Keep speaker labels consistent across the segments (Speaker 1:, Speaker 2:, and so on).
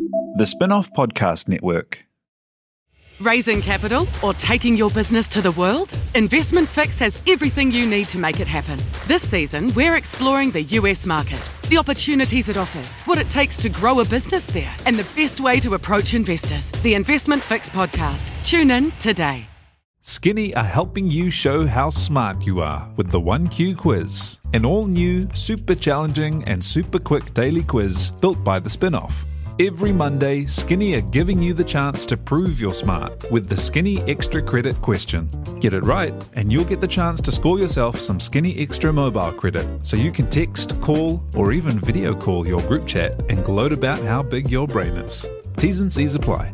Speaker 1: The Spin-off Podcast Network.
Speaker 2: Raising capital or taking your business to the world? Investment Fix has everything you need to make it happen. This season, we're exploring the US market, the opportunities it offers, what it takes to grow a business there, and the best way to approach investors. The Investment Fix podcast. Tune in today.
Speaker 1: Skinny are helping you show how smart you are with the 1Q quiz, an all-new, super challenging and super quick daily quiz built by the Spin-off. Every Monday, Skinny are giving you the chance to prove you're smart with the Skinny Extra Credit question. Get it right, and you'll get the chance to score yourself some Skinny Extra mobile credit so you can text, call, or even video call your group chat and gloat about how big your brain is. T's and C's apply.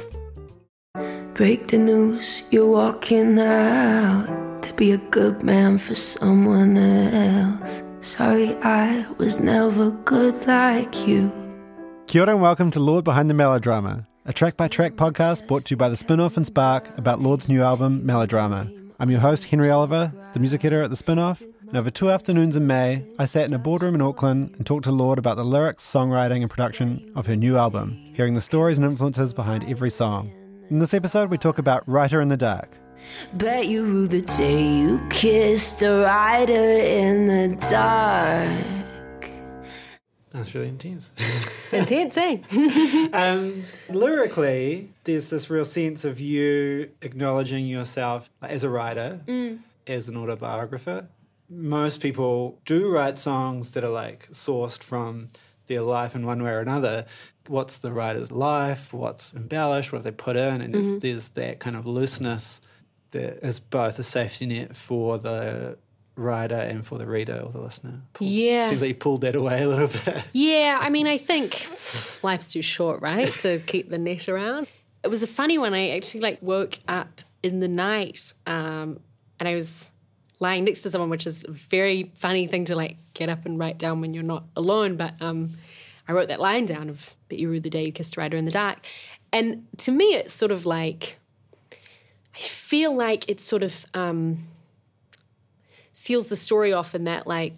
Speaker 3: Break the news, you're walking out to be a good man for someone else. Sorry, I was never good like you.
Speaker 4: Kia ora and welcome to Lorde Behind the Melodrama, a track-by-track podcast brought to you by the Spin-off and Spark about Lorde's new album, Melodrama. I'm your host, Henry Oliver, the music editor at the Spin-off, and over 2 afternoons in May, I sat in a boardroom in Auckland and talked to Lorde about the lyrics, songwriting and production of her new album, hearing the stories and influences behind every song. In this episode, we talk about Writer in the Dark.
Speaker 3: Bet you rue the day you kissed a writer in the dark.
Speaker 4: That's really intense.
Speaker 5: Intense, eh?
Speaker 4: Lyrically, there's this real sense of you acknowledging yourself as a writer, as an autobiographer. Most people do write songs that are like sourced from their life in one way or another. What's the writer's life? What's embellished? What have they put in? And there's that kind of looseness that is both a safety net for the writer and for the reader or the listener.
Speaker 5: Yeah.
Speaker 4: Seems like you pulled that away a little bit.
Speaker 5: Yeah, I mean, I think life's too short, right, to keep the net around. It was a funny one. I actually woke up in the night and I was lying next to someone, which is a very funny thing to get up and write down when you're not alone. But I wrote that line down of "Bet you rue the day you kissed a writer in the dark," and to me, it's sort of I feel like it's sort of seals the story off in that, I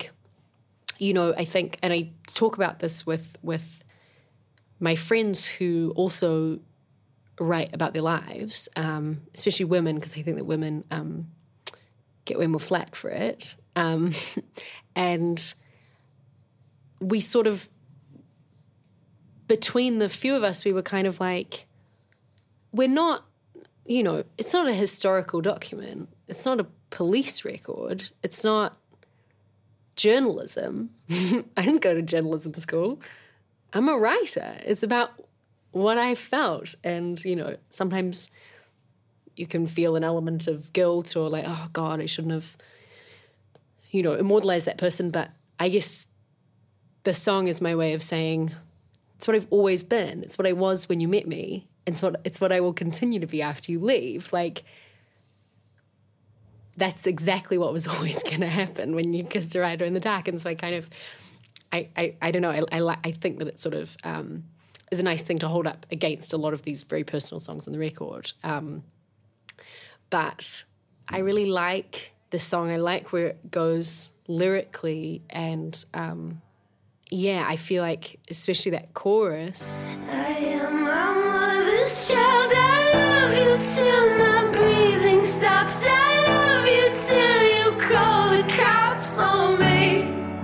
Speaker 5: think, and I talk about this with my friends who also write about their lives, especially women, because I think that women get way more flack for it. And we sort of, between the few of us, we were kind of we're not, it's not a historical document. It's not a police record. It's not journalism. I didn't go to journalism school. I'm a writer. It's about what I felt. And, sometimes you can feel an element of guilt or oh God, I shouldn't have, immortalized that person. But I guess the song is my way of saying it's what I've always been. It's what I was when you met me. It's what I will continue to be after you leave. That's exactly what was always going to happen when you kissed a writer in the dark. And so I kind of, I don't know, I think that it sort of is a nice thing to hold up against a lot of these very personal songs on the record. But I really like this song. I like where it goes lyrically. And I feel especially that chorus.
Speaker 3: I am my mother's child. I love you till my breathing stops. I love you till you call the cops on me.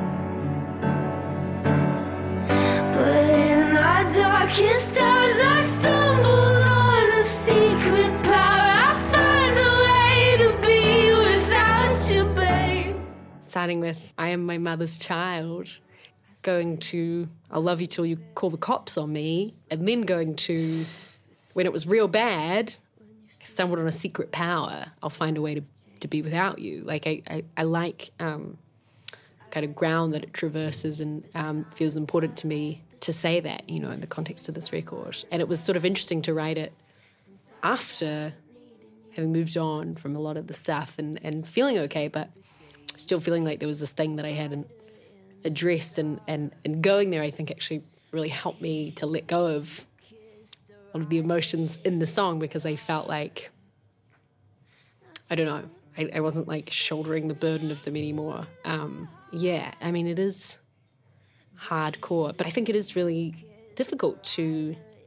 Speaker 3: But in our darkest hours, I stumbled on a secret power. I find a way to be without you, babe.
Speaker 5: Starting with I am my mother's child, going to I'll love you till you call the cops on me, and then going to when it was real bad, I stumbled on a secret power. I'll find a way to be without you. I like kind of ground that it traverses, and feels important to me to say that, in the context of this record. And it was sort of interesting to write it after having moved on from a lot of the stuff and feeling okay, but still feeling like there was this thing that I hadn't addressed, and going there, I think, actually really helped me to let go of a lot of the emotions in the song, because I felt I don't know, I wasn't shouldering the burden of them anymore. It is hardcore, but I think it is really difficult to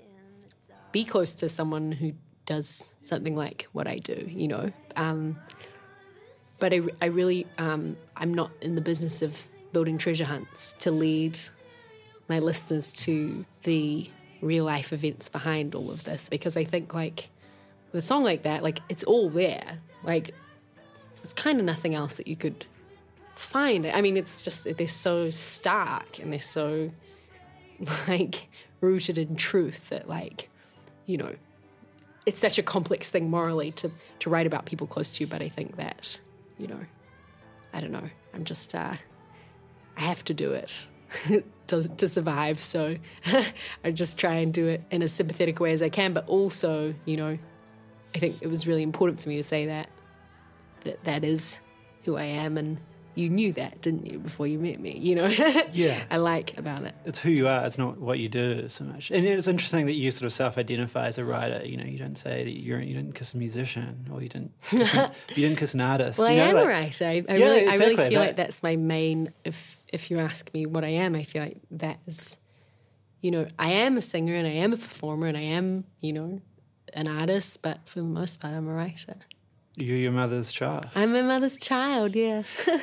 Speaker 5: be close to someone who does something like what I do, you know. But I really, I'm not in the business of building treasure hunts to lead my listeners to the real life events behind all of this, because I think like with a song like that, like it's all there. Like there's kind of nothing else that you could find. I mean, it's just that they're so stark and they're so like rooted in truth that, like, you know, it's such a complex thing morally to write about people close to you. But I think that, you know, I don't know, I'm just I have to do it to survive, so I just try and do it in as sympathetic a way as I can. But also, you know, I think it was really important for me to say that is who I am, and you knew that, didn't you, before you met me, you know?
Speaker 4: Yeah.
Speaker 5: I like about it.
Speaker 4: It's who you are, it's not what you do so much. And it's interesting that you sort of self-identify as a writer. You know, you don't say that you didn't kiss a musician, or you didn't kiss an artist.
Speaker 5: Well,
Speaker 4: you
Speaker 5: I
Speaker 4: know,
Speaker 5: am
Speaker 4: like,
Speaker 5: a writer. I
Speaker 4: exactly,
Speaker 5: really feel like that's my main, if you ask me what I am, I feel like that is, you know, I am a singer and I am a performer and I am, you know, an artist, but for the most part, I'm a writer.
Speaker 4: You're your mother's child.
Speaker 5: I'm my mother's child, yeah.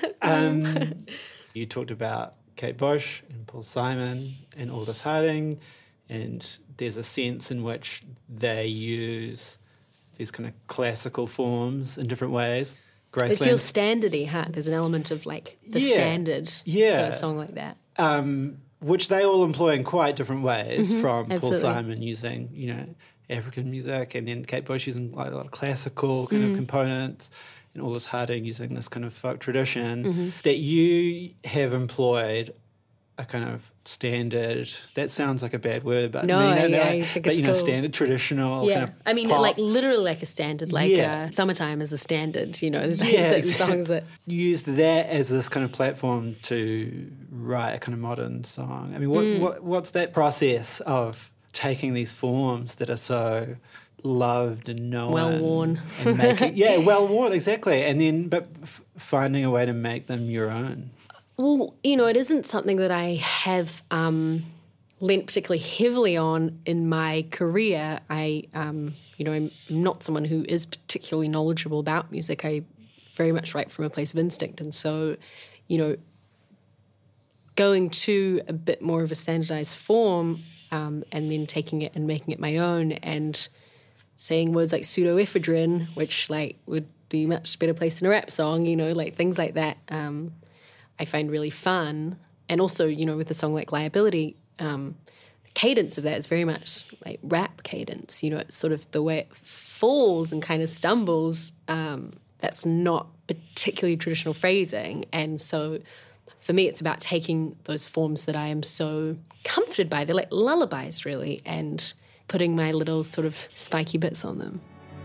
Speaker 4: You talked about Kate Bush and Paul Simon and Aldous Harding, and there's a sense in which they use these kind of classical forms in different ways. Graceland,
Speaker 5: it feels standardy, huh? There's an element of like the standard to a song like that.
Speaker 4: Which they all employ in quite different ways, from
Speaker 5: absolutely.
Speaker 4: Paul Simon using, you know, African music, and then Kate Bush using like a lot of classical kind of components, and Aldous Harding using this kind of folk tradition, that you have employed a kind of standard, that sounds like a bad word, but
Speaker 5: no, I think
Speaker 4: but
Speaker 5: it's
Speaker 4: you know,
Speaker 5: cool.
Speaker 4: standard traditional kind of
Speaker 5: I mean,
Speaker 4: pop.
Speaker 5: like literally like a standard, like Summertime is a standard, you know, there's
Speaker 4: Yeah,
Speaker 5: certain songs that...
Speaker 4: You used that as this kind of platform to write a kind of modern song. I mean, what's that process of taking these forms that are so loved and known,
Speaker 5: well-worn,
Speaker 4: and making well-worn, exactly, and then but finding a way to make them your own?
Speaker 5: Well, you know, it isn't something that I have lent particularly heavily on in my career. You know, I'm not someone who is particularly knowledgeable about music. I very much write from a place of instinct, and so, you know, going to a bit more of a standardized form, and then taking it and making it my own, and saying words like pseudoephedrine, which like would be much better placed in a rap song, you know, like things like that. I find really fun. And also, you know, with a song like Liability, the cadence of that is very much like rap cadence. You know, it's sort of the way it falls and kind of stumbles. That's not particularly traditional phrasing. And so for me, it's about taking those forms that I am so comforted by. They're like lullabies, really, and putting my little sort of spiky bits on them.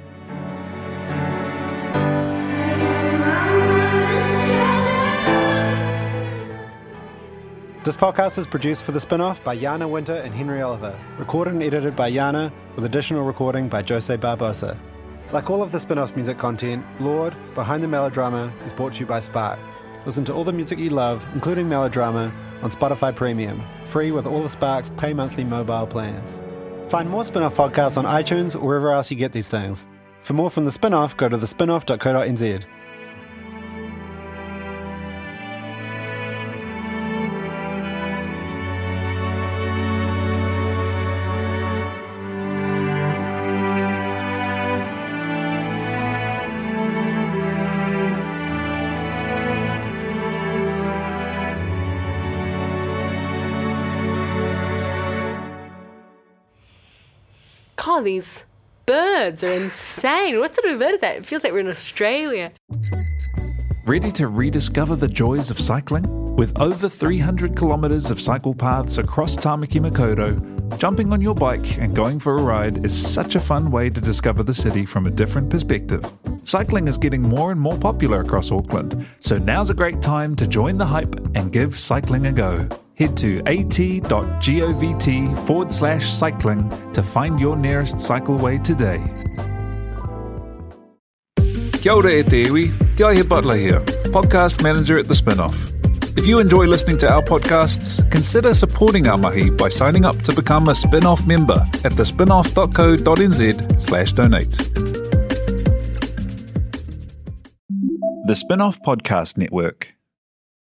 Speaker 4: This podcast is produced for The Spinoff by Yana Winter and Henry Oliver. Recorded and edited by Yana, with additional recording by Jose Barbosa. Like all of The Spinoff's music content, Lord, Behind the Melodrama is brought to you by Spark. Listen to all the music you love, including Melodrama, on Spotify Premium, free with all of Spark's pay monthly mobile plans. Find more Spinoff podcasts on iTunes or wherever else you get these things. For more from The Spinoff, go to thespinoff.co.nz.
Speaker 5: God, these birds are insane. What sort of bird is that? It feels like we're in Australia.
Speaker 1: Ready to rediscover the joys of cycling? With over 300 kilometres of cycle paths across Tāmaki Makaurau, jumping on your bike and going for a ride is such a fun way to discover the city from a different perspective. Cycling is getting more and more popular across Auckland, so now's a great time to join the hype and give cycling a go. Head to at.govt/cycling to find your nearest cycleway today. Kia ora e te iwi, Te Aihe Butler here, podcast manager at The Spinoff. If you enjoy listening to our podcasts, consider supporting Our Mahi by signing up to become a Spinoff member at thespinoff.co.nz/donate. The Spinoff Podcast Network.